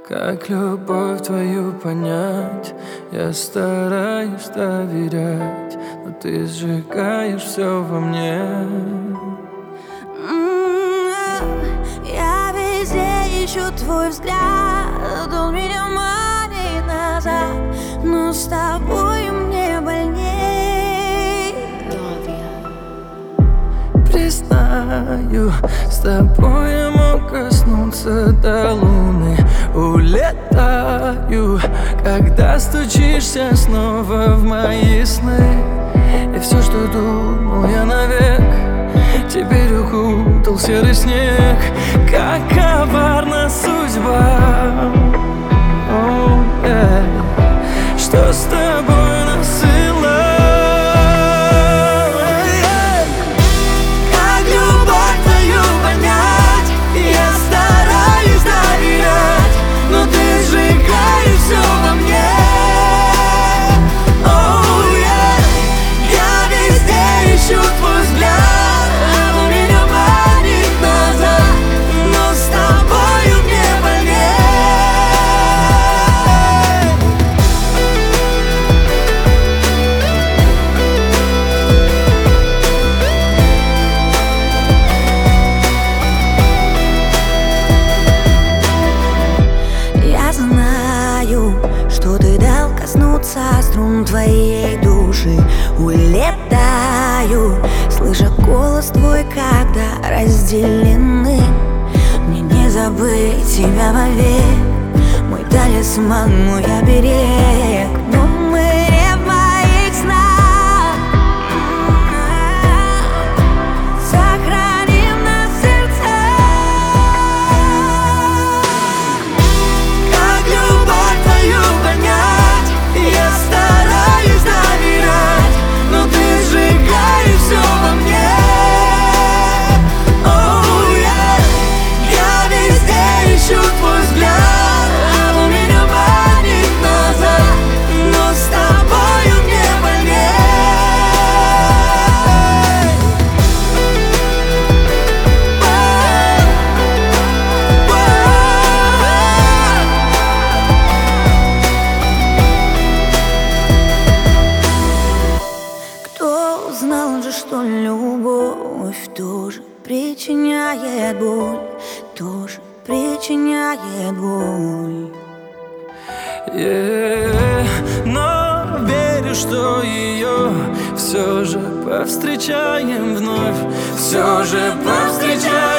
Как любовь твою понять? Я стараюсь доверять, но ты сжигаешь все во мне. Я везде ищу твой взгляд, он меня манит назад, но с тобой мне больней. Признаю, с тобой я мог коснуться до луны. Улетаю, когда стучишься снова в мои сны. И все, что думал я навек, теперь укутал серый снег. Как коварна судьба, что с тобой насыла. Как любовь твою понять? Я стараюсь доверять, но ты сжигаешь все во мне. Я везде ищу твой взгляд, он меня манит назад, но с тобою мне больней. Я знаю, что ты дал коснуться струн твоей души. Улетаю, слыша голос твой, когда разделены. Мне не забыть тебя вовек, мой талисман, мой оберег. Но мы не в моих снах. Сохраним нас в сердцах. Как любовь твою понять? Я стараюсь доверять, но ты сжигаешь все во мне. Я везде ищу твой взгляд, он меня манит назад, но с тобою мне больней. Кто знал же, что любовь тоже причиняет боль, тоже причиняет боль. Но верю, что ее все же повстречаем вновь, все же повстречаем.